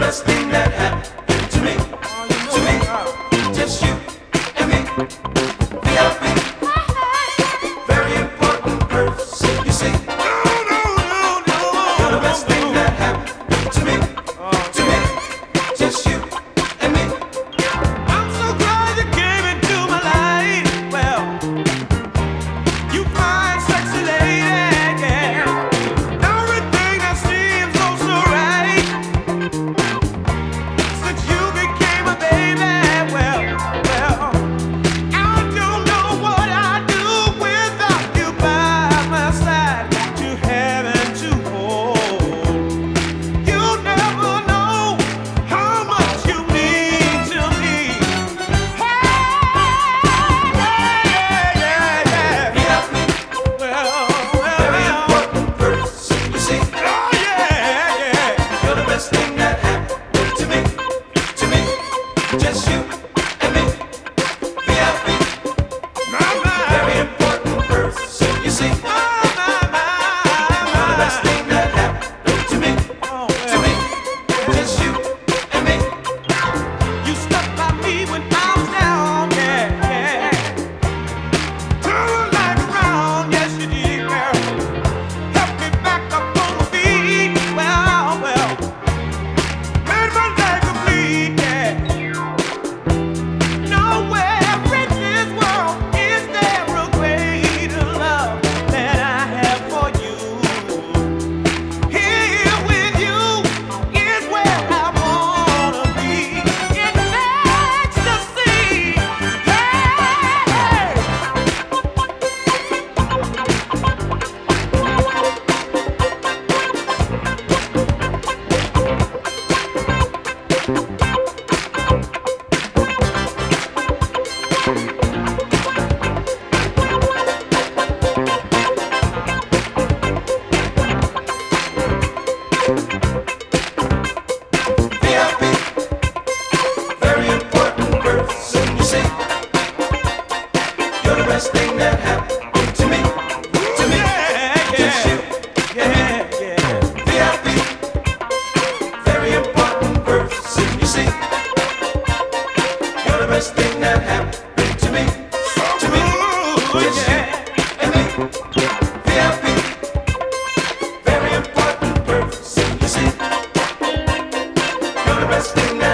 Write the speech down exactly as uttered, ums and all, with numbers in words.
best thing that happened to me, to me, just you and me. V I P, very important person, you see. You're the best thing that happened to me, to me, just you and me. I'm so glad you came into my life. Well, you fine, sexy lady, yeah. Everything that seems oh so right. Since you became a baby, well, well, I don't know what I'd do without you by my side, to heaven to hold. You never know how much you mean to me. Hey, yeah, yeah, yeah, V I P, well, well, very well. important person, you see. Oh, yeah, yeah. You're the best thing that happened to me, to me, just you and me. V I P, My, my, very important person, you see. my, my, my, You're the best thing that happened to me, oh, to well. me, just you and me. You stuck by me when I was down, yeah, yeah. Turn the light around, yes you did, girl. Help me back up on my feet, well, well. Made my life complete, yeah. Nowhere in this world is there a greater love that I have for you. Here with you is where I wanna be. In ecstasy, hey. V I P, very important person, you see. You're the best thing that happened to me, to me, just you and me. V I P, very important person, you see. You're the best thing that happened to me, to me, just you and me. V I P, very important person, you see. You're the best thing that